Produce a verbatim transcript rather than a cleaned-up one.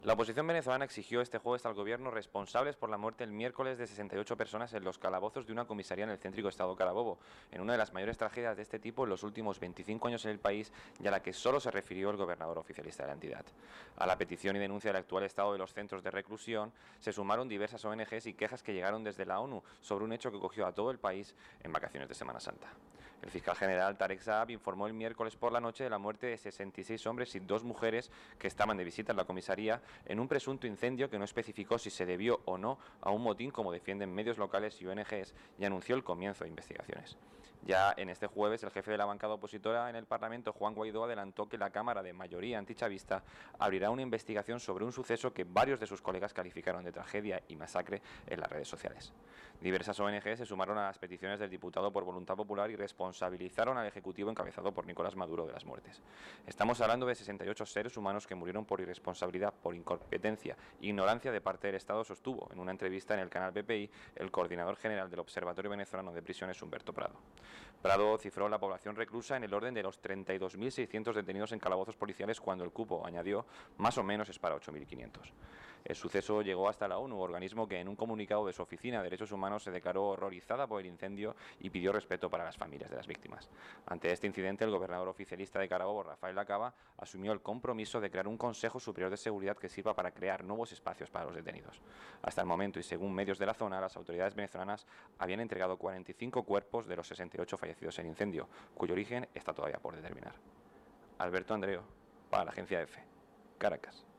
La oposición venezolana exigió este jueves al gobierno responsables por la muerte el miércoles de sesenta y ocho personas en los calabozos de una comisaría en el céntrico estado Carabobo, en una de las mayores tragedias de este tipo en los últimos veinticinco años en el país y a la que solo se refirió el gobernador oficialista de la entidad. A la petición y denuncia del actual estado de los centros de reclusión se sumaron diversas O N Ges y quejas que llegaron desde la ONU sobre un hecho que cogió a todo el país en vacaciones de Semana Santa. El fiscal general Tarek Saab informó el miércoles por la noche de la muerte de sesenta y seis hombres y dos mujeres que estaban de visita en la comisaría en un presunto incendio que no especificó si se debió o no a un motín, como defienden medios locales y O N Ges, y anunció el comienzo de investigaciones. Ya en este jueves, el jefe de la bancada opositora en el Parlamento, Juan Guaidó, adelantó que la Cámara de mayoría antichavista abrirá una investigación sobre un suceso que varios de sus colegas calificaron de tragedia y masacre en las redes sociales. Diversas O N Ges se sumaron a las peticiones del diputado por Voluntad Popular y responsabilizaron al Ejecutivo encabezado por Nicolás Maduro de las muertes. Estamos hablando de sesenta y ocho seres humanos que murieron por irresponsabilidad, por incompetencia e ignorancia de parte del Estado, sostuvo en una entrevista en el canal B P I el coordinador general del Observatorio Venezolano de Prisiones, Humberto Prado. Prado cifró la población reclusa en el orden de los treinta y dos mil seiscientos detenidos en calabozos policiales, cuando el cupo, añadió, más o menos es para ocho mil quinientos. El suceso llegó hasta la ONU, organismo que en un comunicado de su Oficina de Derechos Humanos se declaró horrorizada por el incendio y pidió respeto para las familias de las víctimas. Ante este incidente, el gobernador oficialista de Carabobo, Rafael Lacaba, asumió el compromiso de crear un Consejo Superior de Seguridad que sirva para crear nuevos espacios para los detenidos. Hasta el momento, y según medios de la zona, las autoridades venezolanas habían entregado cuarenta y cinco cuerpos de los sesenta y ocho fallecidos en el incendio, cuyo origen está todavía por determinar. Alberto Andreo, para la agencia EFE, Caracas.